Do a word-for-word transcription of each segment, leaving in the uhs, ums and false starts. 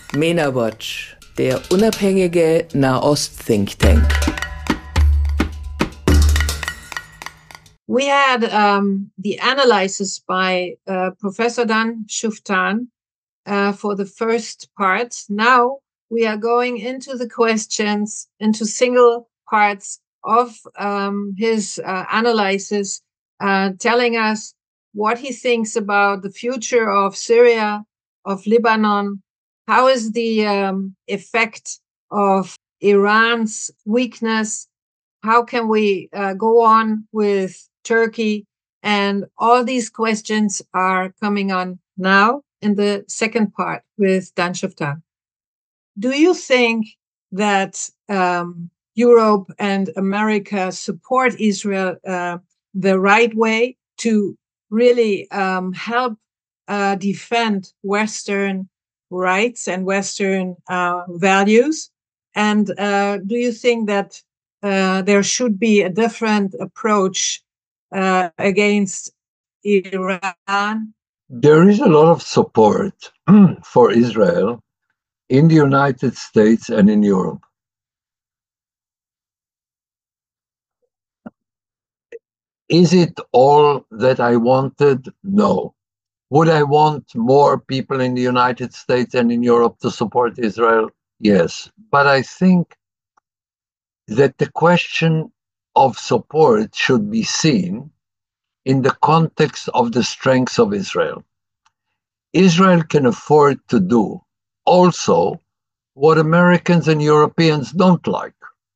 MENA Watch, der unabhängige Nahost-Think Tank. We had um, the analysis by uh, Professor Dan Shuftan uh, for the first part. Now we are going into the questions, into single parts of um, his uh, analysis, uh, telling us what he thinks about the future of Syria, of Lebanon. How is the um, effect of Iran's weakness? How can we uh, go on with Turkey? And all these questions are coming on now in the second part with Dan Shuftan. Do you think that um, Europe and America support Israel uh, the right way to really um, help uh, defend Western rights and Western uh, values? And uh, do you think that uh, there should be a different approach uh, against Iran? There is a lot of support for Israel in the United States and in Europe. Is it all that I wanted? No. Would I want more people in the United States and in Europe to support Israel? Yes. But I think that the question of support should be seen in the context of the strengths of Israel. Israel can afford to do also what Americans and Europeans don't like.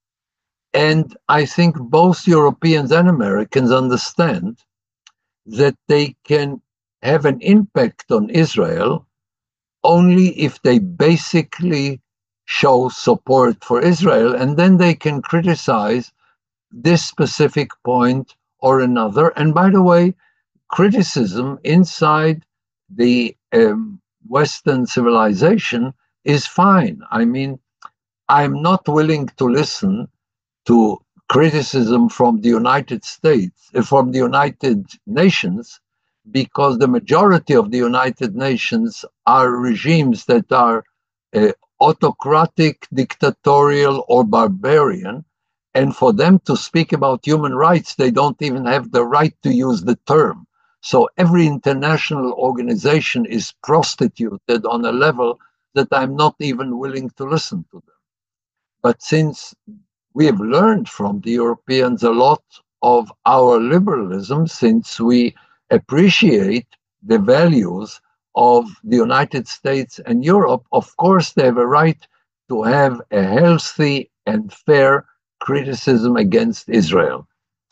And I think both Europeans and Americans understand that they can have an impact on Israel only if they basically show support for Israel, and then they can criticize this specific point or another. And by the way, criticism inside the um, Western civilization is fine. I mean, I'm not willing to listen to criticism from the United States, uh, from the United Nations, because the majority of the United Nations are regimes that are uh, autocratic, dictatorial, or barbarian. And for them to speak about human rights, they don't even have the right to use the term. So every international organization is prostituted on a level that I'm not even willing to listen to them. But since we have learned from the Europeans a lot of our liberalism, since we appreciate the values of the United States and Europe, of course they have a right to have a healthy and fair criticism against Israel.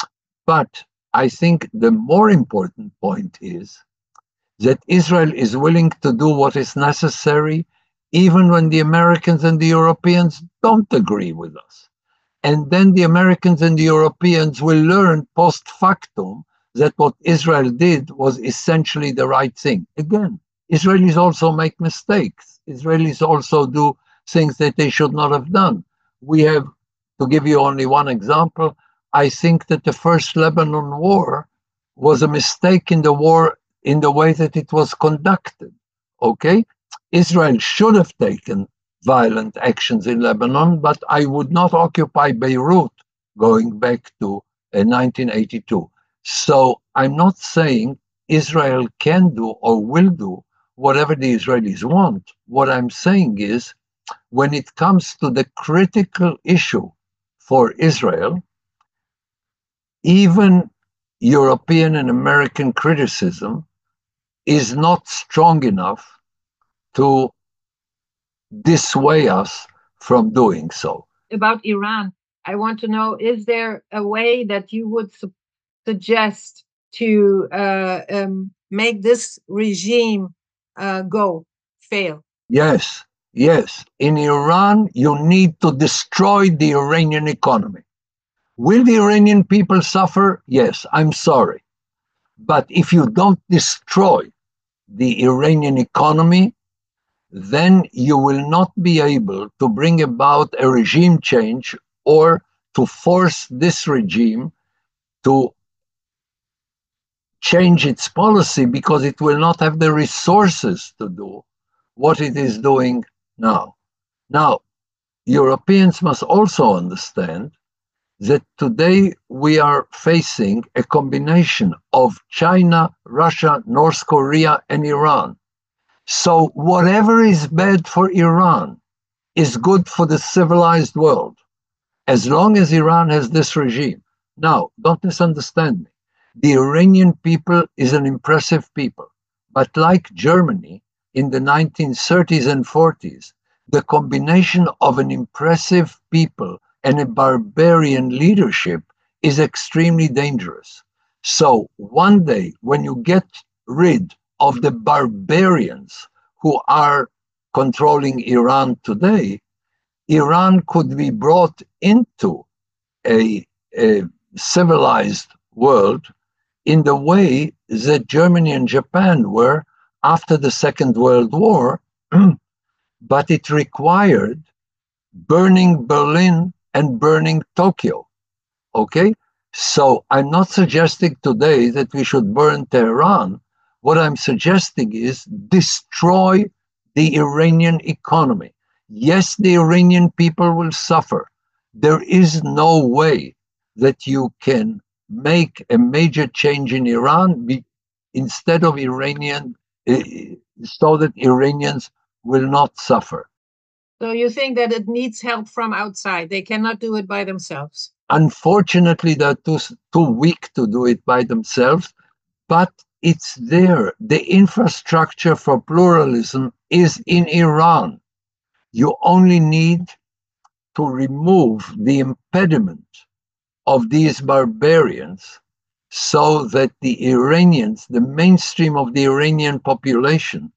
But I think the more important point is that Israel is willing to do what is necessary even when the Americans and the Europeans don't agree with us. And then the Americans and the Europeans will learn post factum that what Israel did was essentially the right thing. Again, Israelis also make mistakes. Israelis also do things that they should not have done. We have, to give you only one example, I think that the first Lebanon war was a mistake in the war in the way that it was conducted. Okay? Israel should have taken violent actions in Lebanon, but I would not occupy Beirut going back to uh, nineteen eighty-two. So I'm not saying Israel can do or will do whatever the Israelis want. What I'm saying is, when it comes to the critical issue for Israel, even European and American criticism is not strong enough to dissuade us from doing so. About Iran, I want to know, is there a way that you would su- suggest to uh, um, make this regime uh, go, fail? Yes, yes. In Iran, you need to destroy the Iranian economy. Will the Iranian people suffer? Yes, I'm sorry. But if you don't destroy the Iranian economy, then you will not be able to bring about a regime change or to force this regime to change its policy, because it will not have the resources to do what it is doing Now, now, Europeans must also understand that today we are facing a combination of China, Russia, North Korea, and Iran. So whatever is bad for Iran is good for the civilized world, as long as Iran has this regime. Now, don't misunderstand me. The Iranian people is an impressive people, but like Germany in the nineteen thirties and forties, the combination of an impressive people and a barbarian leadership is extremely dangerous. So one day, when you get rid of the barbarians who are controlling Iran today, Iran could be brought into a, a civilized world in the way that Germany and Japan were after the Second World War, but it required burning Berlin and burning Tokyo. Okay? So I'm not suggesting today that we should burn Tehran. What I'm suggesting is destroy the Iranian economy. Yes, the Iranian people will suffer. There is no way that you can make a major change in Iran be, instead of Iranian, uh, so that Iranians will not suffer. So you think that it needs help from outside? They cannot do it by themselves? Unfortunately, they're too, too weak to do it by themselves, but it's there. The infrastructure for pluralism is in Iran. You only need to remove the impediment of these barbarians so that the Iranians, the mainstream of the Iranian population,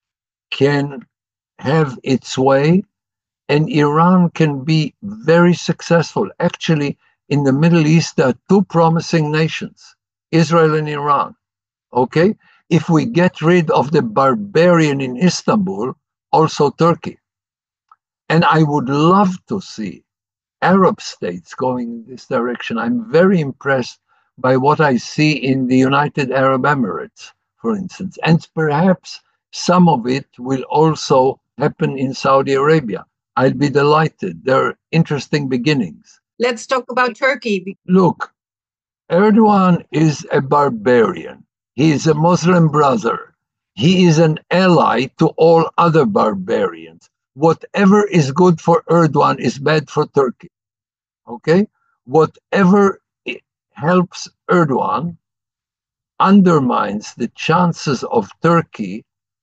can have its way, and Iran can be very successful. Actually, in the Middle East, there are two promising nations, Israel and Iran. Okay? If we get rid of the barbarian in Istanbul, also Turkey. And I would love to see Arab states going in this direction. I'm very impressed by what I see in the United Arab Emirates, for instance. And perhaps some of it will also happen in Saudi Arabia. I'll be delighted. There are interesting beginnings. Let's talk about Turkey. Look, Erdogan is a barbarian. He is a Muslim brother. He is an ally to all other barbarians. Whatever is good for Erdogan is bad for Turkey. Okay? Whatever helps Erdogan undermines the chances of Turkey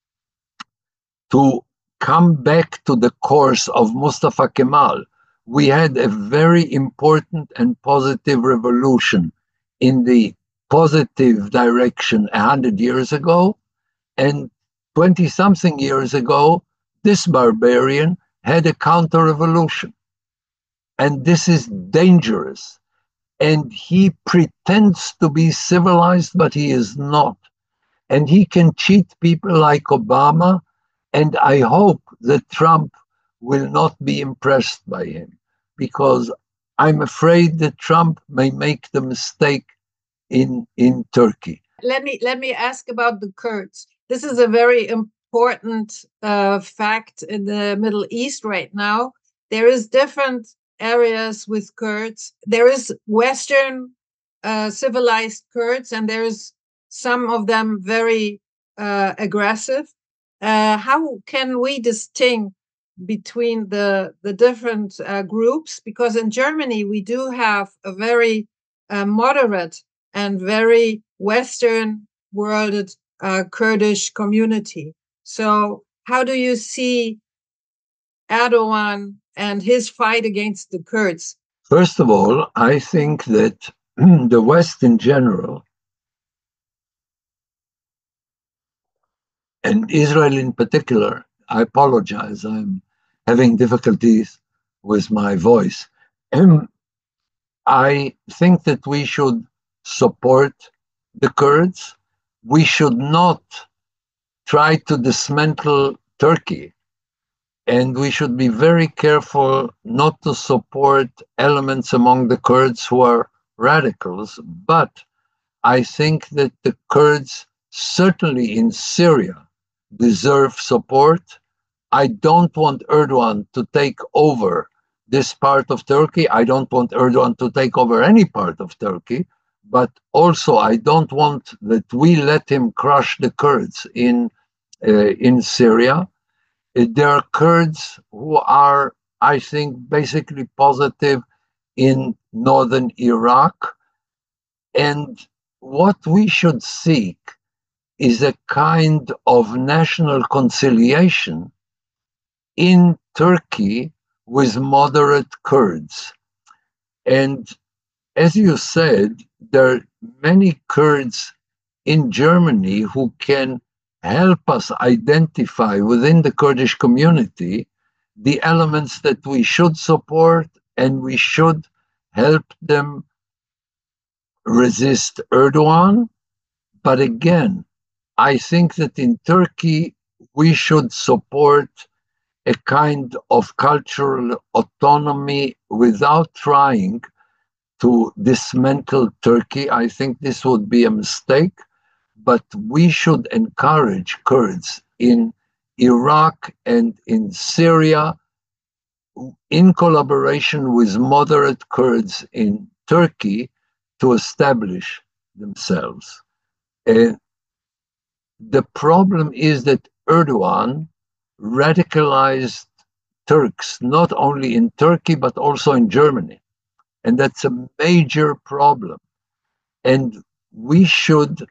to come back to the course of Mustafa Kemal. We had a very important and positive revolution in the positive direction a hundred years ago, and twenty-something years ago, this barbarian had a counter-revolution. And this is dangerous. And he pretends to be civilized, but he is not. And he can cheat people like Obama, and I hope that Trump will not be impressed by him, because I'm afraid that Trump may make the mistake in, in Turkey. Let me, let me ask about the Kurds. This is a very important uh, fact in the Middle East right now. There is different areas with Kurds. There is Western uh, civilized Kurds, and there's some of them very uh, aggressive. Uh, how can we distinguish between the, the different uh, groups? Because in Germany, we do have a very uh, moderate and very Western worlded uh, Kurdish community. So how do you see Erdogan and his fight against the Kurds? First of all, I think that the West in general, and Israel in particular, I apologize, I'm having difficulties with my voice. Um, I think that we should support the Kurds. We should not try to dismantle Turkey. And we should be very careful not to support elements among the Kurds who are radicals. But I think that the Kurds, certainly in Syria, deserve support. I don't want Erdogan to take over this part of Turkey. I don't want Erdogan to take over any part of Turkey. But also, I don't want that we let him crush the Kurds in uh, in Syria. Uh, There are Kurds who are, I think, basically positive in northern Iraq. And what we should seek is a kind of national conciliation in Turkey with moderate Kurds. And as you said, there are many Kurds in Germany who can help us identify within the Kurdish community the elements that we should support, and we should help them resist Erdogan. But again, I think that in Turkey, we should support a kind of cultural autonomy without trying to dismantle Turkey. I think this would be a mistake, but we should encourage Kurds in Iraq and in Syria, in collaboration with moderate Kurds in Turkey, to establish themselves. And the problem is that Erdogan radicalized Turks, not only in Turkey, but also in Germany. And that's a major problem. And we should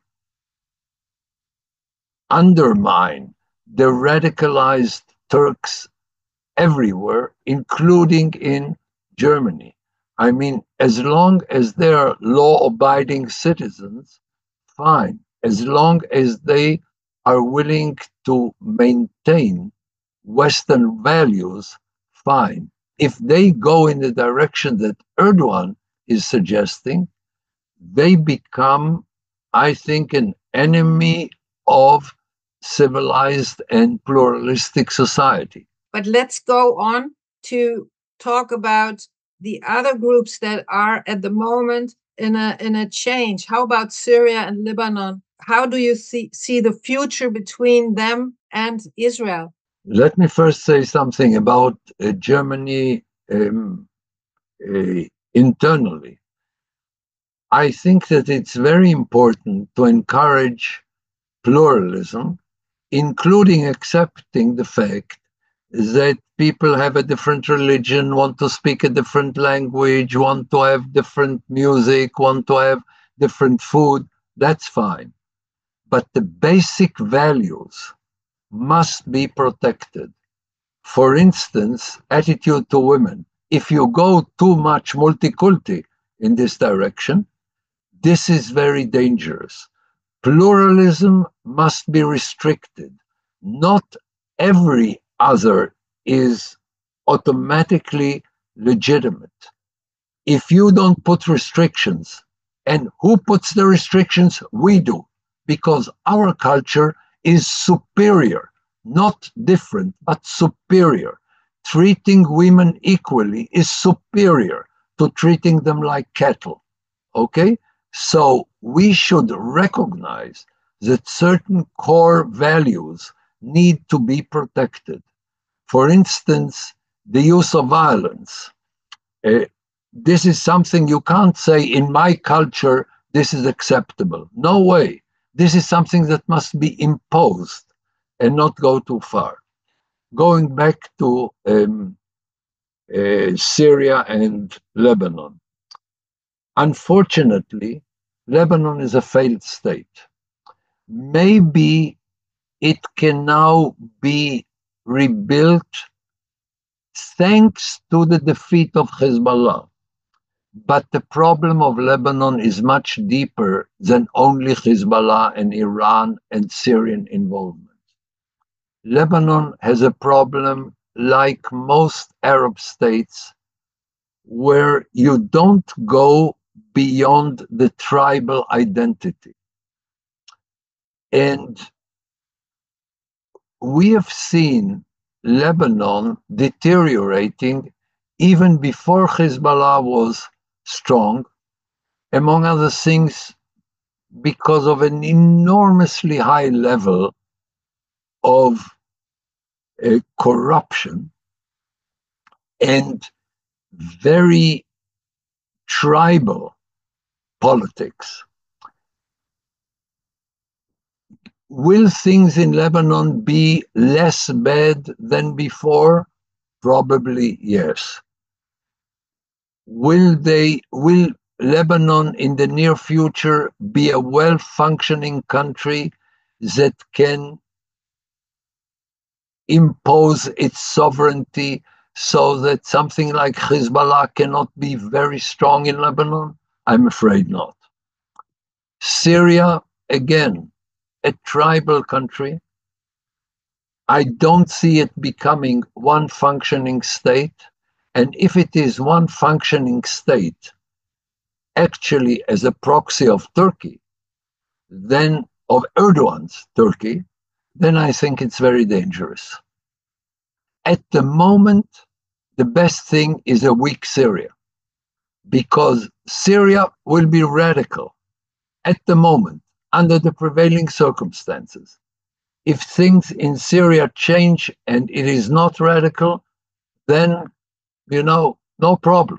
undermine the radicalized Turks everywhere, including in Germany. I mean, as long as they are law-abiding citizens, fine. As long as they are willing to maintain Western values, fine. If they go in the direction that Erdogan is suggesting, they become, I think, an enemy of civilized and pluralistic society. But let's go on to talk about the other groups that are at the moment in a in a change. How about Syria and Lebanon? How do you see, see the future between them and Israel? Let me first say something about uh, Germany um, uh, internally. I think that it's very important to encourage pluralism, including accepting the fact that people have a different religion, want to speak a different language, want to have different music, want to have different food. That's fine. But the basic values must be protected. For instance, attitude to women. If you go too much multiculti in this direction, this is very dangerous. Pluralism must be restricted. Not every other is automatically legitimate. If you don't put restrictions, and who puts the restrictions? We do, because our culture is superior, not different, but superior. Treating women equally is superior to treating them like cattle. Okay? So we should recognize that certain core values need to be protected. For instance, the use of violence. Uh, this is something you can't say, in my culture, this is acceptable. No way. This is something that must be imposed and not go too far. Going back to um, uh, Syria and Lebanon. Unfortunately, Lebanon is a failed state. Maybe it can now be rebuilt thanks to the defeat of Hezbollah. But the problem of Lebanon is much deeper than only Hezbollah and Iran and Syrian involvement. Lebanon has a problem like most Arab states, where you don't go beyond the tribal identity. And we have seen Lebanon deteriorating even before Hezbollah was strong, among other things, because of an enormously high level of uh, corruption and very tribal politics. Will things in Lebanon be less bad than before? Probably yes. Will they, will Lebanon in the near future be a well-functioning country that can impose its sovereignty so that something like Hezbollah cannot be very strong in Lebanon? I'm afraid not. Syria, again, a tribal country. I don't see it becoming one functioning state. And if it is one functioning state, actually as a proxy of Turkey, then of Erdogan's Turkey, then I think it's very dangerous. At the moment, the best thing is a weak Syria, because Syria will be radical at the moment under the prevailing circumstances. If things in Syria change and it is not radical, then, you know, no problem.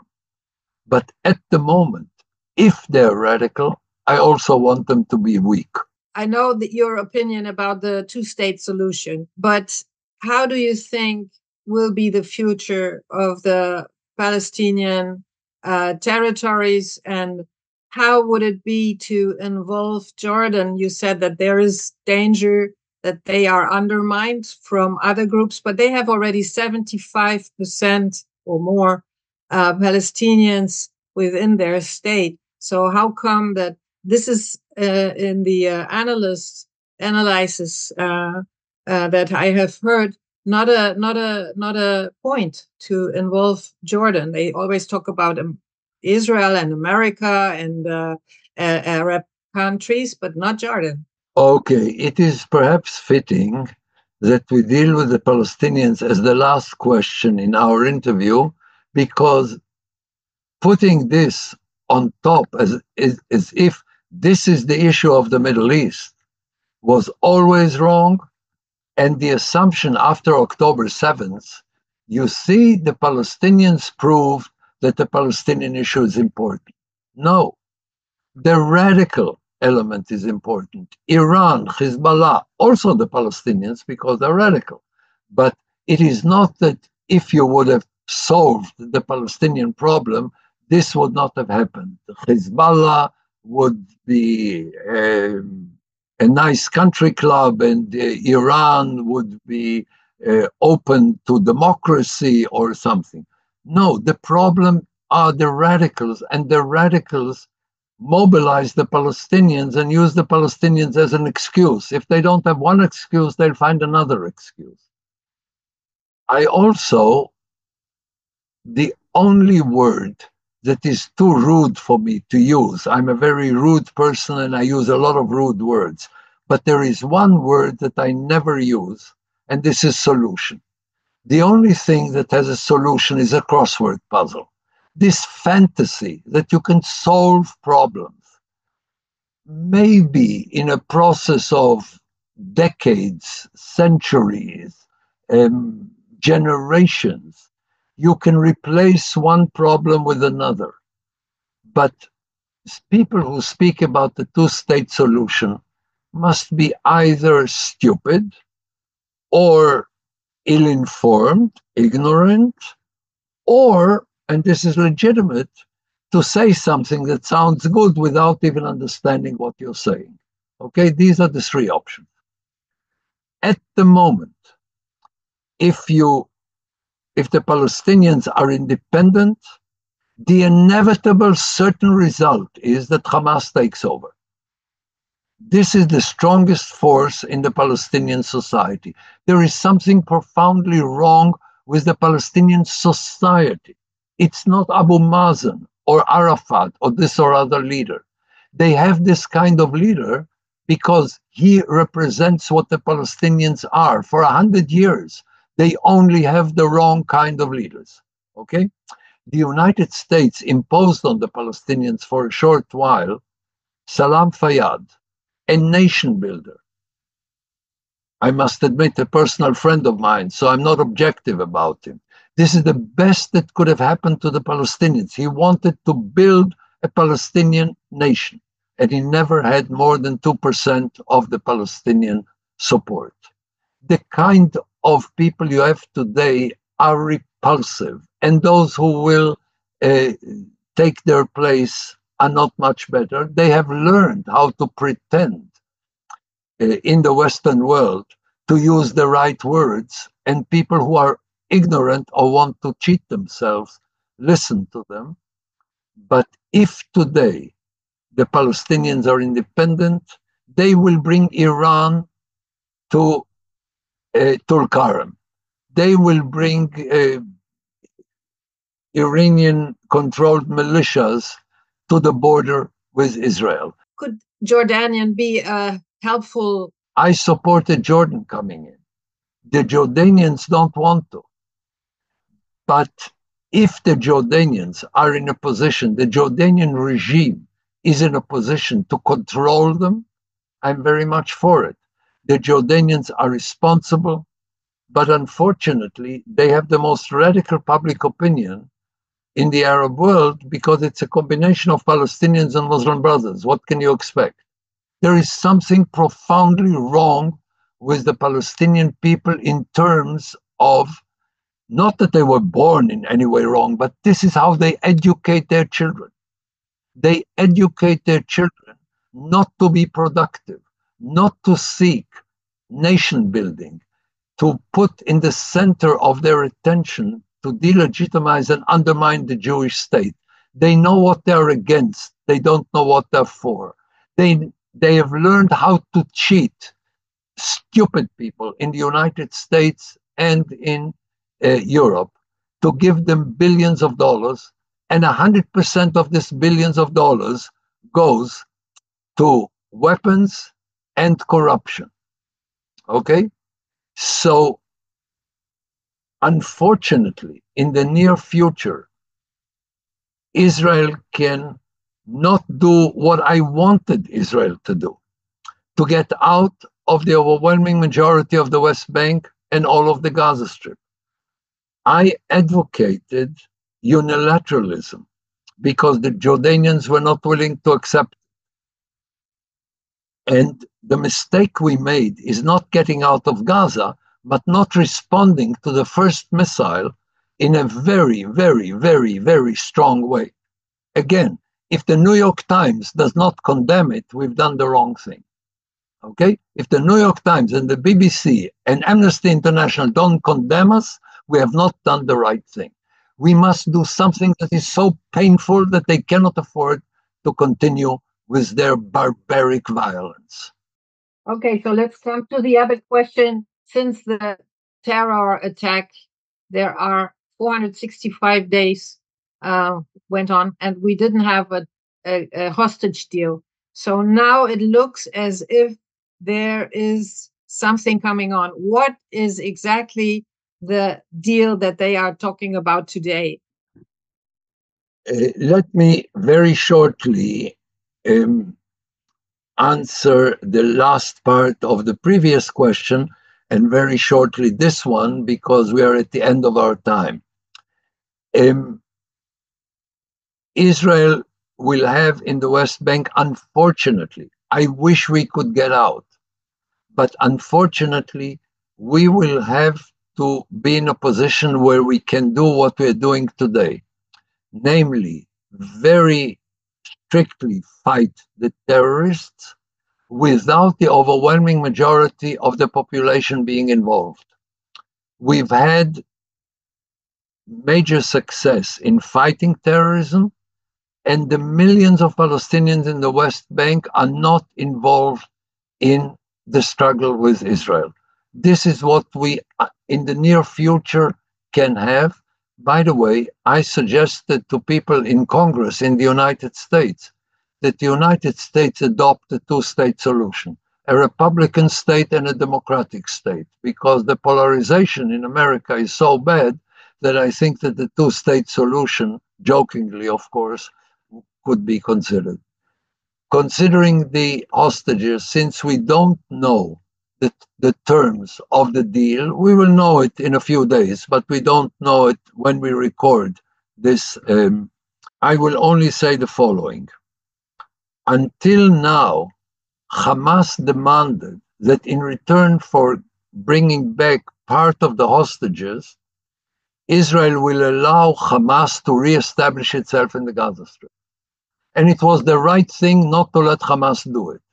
But at the moment, if they're radical, I also want them to be weak. I know that your opinion about the two-state solution, but how do you think will be the future of the Palestinian uh, territories, and how would it be to involve Jordan? You said that there is danger that they are undermined from other groups, but they have already seventy-five percent or more uh, Palestinians within their state. So how come that this is uh, in the uh, analyst analysis uh, uh, that I have heard not a not a not a point to involve Jordan? They always talk about um, Israel and America and uh, uh, Arab countries, but not Jordan. Okay, it is perhaps fitting that we deal with the Palestinians as the last question in our interview, because putting this on top as, as, as if this is the issue of the Middle East was always wrong. And the assumption after October seventh, you see, the Palestinians proved that the Palestinian issue is important. No, the radical element is important. Iran, Hezbollah, also the Palestinians, because they're radical. But it is not that if you would have solved the Palestinian problem, this would not have happened. Hezbollah would be um, a nice country club, and uh, Iran would be uh, open to democracy or something. No, the problem are the radicals, and the radicals mobilize the Palestinians and use the Palestinians as an excuse. If they don't have one excuse, they'll find another excuse. I also, the only word that is too rude for me to use, I'm a very rude person and I use a lot of rude words, but there is one word that I never use, and this is solution. The only thing that has a solution is a crossword puzzle. This fantasy that you can solve problems, maybe in a process of decades, centuries, um, generations, you can replace one problem with another. But people who speak about the two-state solution must be either stupid or ill-informed, ignorant, or, and this is legitimate, to say something that sounds good without even understanding what you're saying. Okay, these are the three options. At the moment, if you, if the Palestinians are independent, the inevitable certain result is that Hamas takes over. This is the strongest force in the Palestinian society. There is something profoundly wrong with the Palestinian society. It's not Abu Mazen or Arafat or this or other leader. They have this kind of leader because he represents what the Palestinians are. For a hundred years, they only have the wrong kind of leaders. Okay? The United States imposed on the Palestinians for a short while Salam Fayyad, a nation builder, I must admit, a personal friend of mine, so I'm not objective about him. This is the best that could have happened to the Palestinians. He wanted to build a Palestinian nation, and he never had more than two percent of the Palestinian support. The kind of people you have today are repulsive, and those who will uh, take their place are not much better. They have learned how to pretend uh, in the Western world to use the right words, and people who are ignorant or want to cheat themselves listen to them. But if today the Palestinians are independent, they will bring Iran to uh, Tulkarem. They will bring uh, Iranian-controlled militias to the border with Israel. Could Jordanian be a helpful? I supported Jordan coming in. The Jordanians don't want to. But if the Jordanians are in a position, the Jordanian regime is in a position to control them, I'm very much for it. The Jordanians are responsible, but unfortunately, they have the most radical public opinion in the Arab world because it's a combination of Palestinians and Muslim brothers. What can you expect? There is something profoundly wrong with the Palestinian people in terms of, not that they were born in any way wrong, but this is how they educate their children. They educate their children not to be productive, not to seek nation building, to put in the center of their attention to delegitimize and undermine the Jewish state. They know what they're against. They don't know what they're for. They, they have learned how to cheat stupid people in the United States and in uh, Europe to give them billions of dollars, and one hundred percent of this billions of dollars goes to weapons and corruption. Okay? So, unfortunately, in the near future, Israel can not do what I wanted Israel to do, to get out of the overwhelming majority of the West Bank and all of the Gaza Strip. I advocated unilateralism because the Jordanians were not willing to accept it. And the mistake we made is not getting out of Gaza, but not responding to the first missile in a very, very, very, very strong way. Again, if the New York Times does not condemn it, we've done the wrong thing. Okay? If the New York Times and the B B C and Amnesty International don't condemn us, we have not done the right thing. We must do something that is so painful that they cannot afford to continue with their barbaric violence. Okay, so let's come to the other question. Since the terror attack, there are four hundred sixty-five days uh, went on, and we didn't have a, a, a hostage deal. So now it looks as if there is something coming on. What is exactly the deal that they are talking about today? Uh, let me very shortly um, answer the last part of the previous question, and very shortly this one, because we are at the end of our time. Um, Israel will have in the West Bank, unfortunately, I wish we could get out, but unfortunately, we will have to be in a position where we can do what we're doing today, namely, very strictly fight the terrorists without the overwhelming majority of the population being involved. We've had major success in fighting terrorism, and the millions of Palestinians in the West Bank are not involved in the struggle with Israel. This is what we, in the near future, can have. By the way, I suggested to people in Congress in the United States that the United States adopt a two-state solution, a Republican state and a Democratic state, because the polarization in America is so bad that I think that the two-state solution, jokingly, of course, could be considered. Considering the hostages, since we don't know the, the terms of the deal. We will know it in a few days, but we don't know it when we record this. Um, I will only say the following. Until now, Hamas demanded that in return for bringing back part of the hostages, Israel will allow Hamas to reestablish itself in the Gaza Strip. And it was the right thing not to let Hamas do it.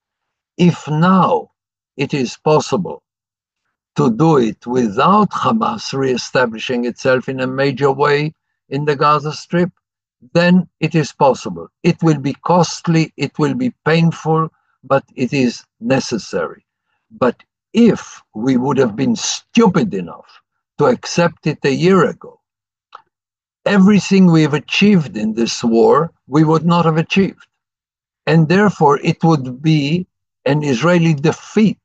If now it is possible to do it without Hamas reestablishing itself in a major way in the Gaza Strip, then it is possible. It will be costly, it will be painful, but it is necessary. But if we would have been stupid enough to accept it a year ago, everything we have achieved in this war, we would not have achieved. And therefore, it would be an Israeli defeat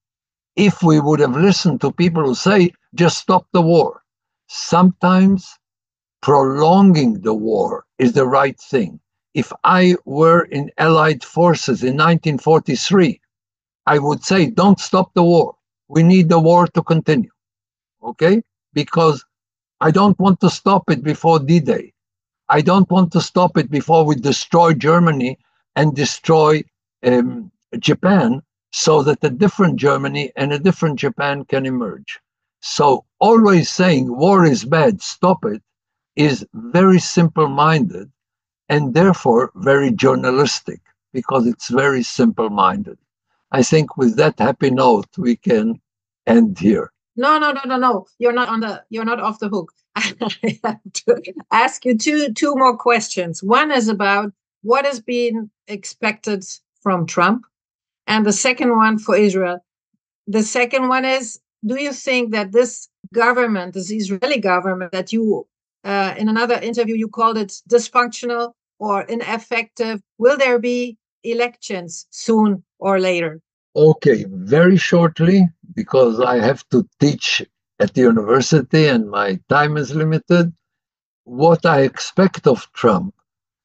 if we would have listened to people who say, just stop the war. Sometimes prolonging the war is the right thing. If I were in Allied forces in nineteen forty-three, I would say, don't stop the war. We need the war to continue. Okay? Because I don't want to stop it before D-Day. I don't want to stop it before we destroy Germany and destroy um, Japan, so that a different Germany and a different Japan can emerge. So always saying war is bad, stop it, is very simple-minded and therefore very journalistic, because it's very simple-minded. I think with that happy note, we can end here. No, no, no, no, no. You're not on the. You're not off the hook. I have to ask you two two more questions. One is about what has been expected from Trump, and the second one for Israel. The second one is: do you think that this government, this Israeli government, that you uh, in another interview you called it dysfunctional or ineffective, will there be elections soon or later? Okay, very shortly, because I have to teach at the university and my time is limited. What I expect of Trump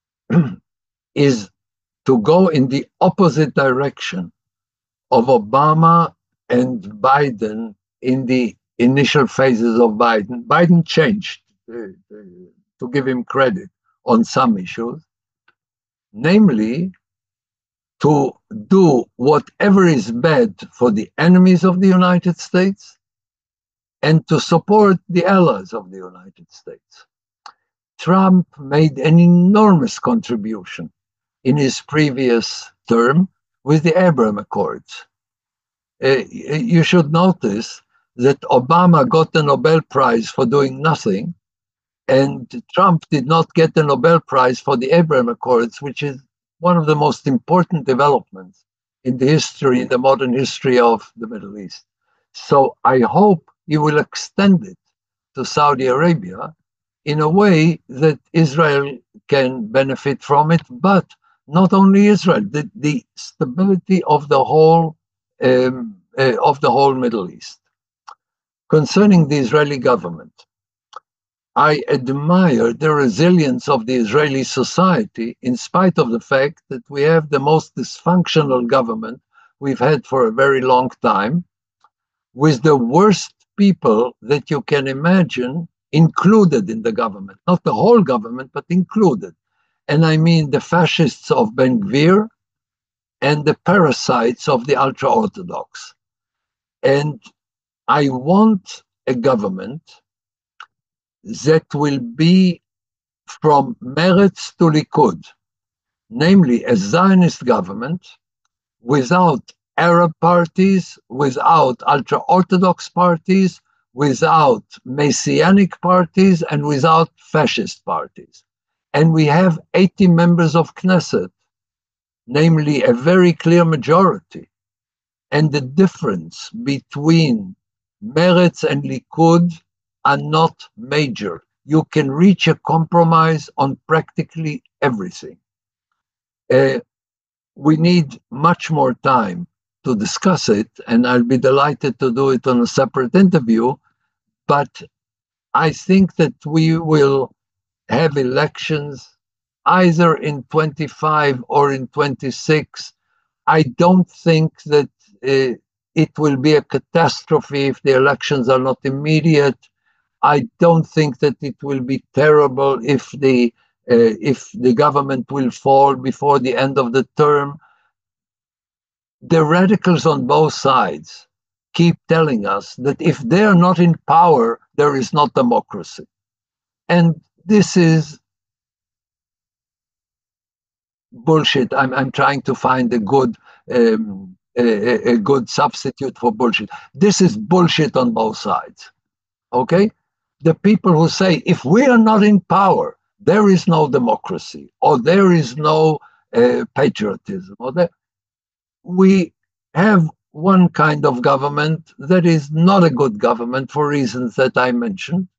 is to go in the opposite direction of Obama and Biden in the initial phases of Biden. Biden changed, uh, to give him credit, on some issues, namely to do whatever is bad for the enemies of the United States and to support the allies of the United States. Trump made an enormous contribution in his previous term with the Abraham Accords. Uh, you should notice that Obama got the Nobel Prize for doing nothing, and Trump did not get the Nobel Prize for the Abraham Accords, which is one of the most important developments in the history, in the modern history of the Middle East. So I hope he will extend it to Saudi Arabia in a way that Israel can benefit from it, but not only Israel, the, the stability of the whole um, uh, of the whole Middle East. Concerning the Israeli government, I admire the resilience of the Israeli society in spite of the fact that we have the most dysfunctional government we've had for a very long time, with the worst people that you can imagine included in the government. Not the whole government, but included. And I mean the fascists of Ben Gvir and the parasites of the ultra-Orthodox. And I want a government that will be from Meretz to Likud, namely a Zionist government without Arab parties, without ultra-Orthodox parties, without Messianic parties, and without fascist parties. And we have eighty members of Knesset, namely a very clear majority. And the difference between Meretz and Likud are not major. You can reach a compromise on practically everything. Uh, we need much more time to discuss it, and I'll be delighted to do it on a separate interview, but I think that we will have elections either in twenty-five or in twenty-six. I don't think that uh, it will be a catastrophe if the elections are not immediate. I don't think that it will be terrible if the uh, if the government will fall before the end of the term. The radicals on both sides keep telling us that if they're not in power, there is not democracy. And this is bullshit. I'm, I'm trying to find a good um, a, a good substitute for bullshit. This is bullshit on both sides. Okay? The people who say, if we are not in power, there is no democracy, or there is no uh, patriotism, or that we have one kind of government that is not a good government for reasons that I mentioned.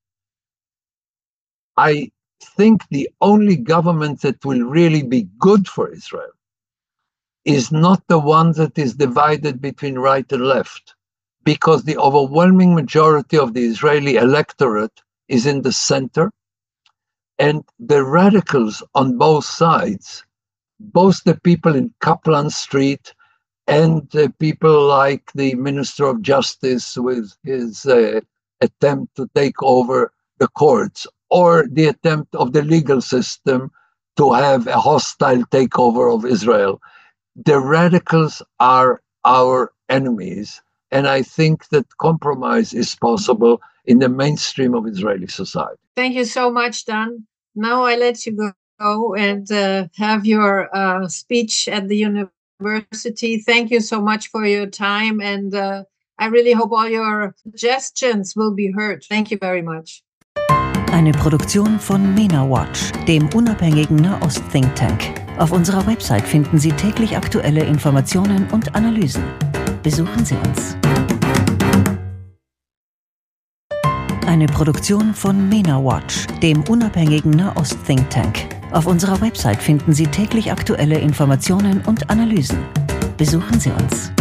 I think the only government that will really be good for Israel is not the one that is divided between right and left, because the overwhelming majority of the Israeli electorate is in the center, and the radicals on both sides, both the people in Kaplan Street and uh, people like the Minister of Justice with his uh, attempt to take over the courts, or the attempt of the legal system to have a hostile takeover of Israel. The radicals are our enemies, and I think that compromise is possible in the mainstream of Israeli society. Thank you so much, Dan. Now I let you go and uh, have your uh, speech at the university. Thank you so much for your time, and uh, I really hope all your suggestions will be heard. Thank you very much. Eine Produktion von MENA Watch, dem unabhängigen Nahost-Think Tank. Auf unserer Website finden Sie täglich aktuelle Informationen und Analysen. Besuchen Sie uns. Eine Produktion von MENA Watch, dem unabhängigen Nahost-Think Tank. Auf unserer Website finden Sie täglich aktuelle Informationen und Analysen. Besuchen Sie uns.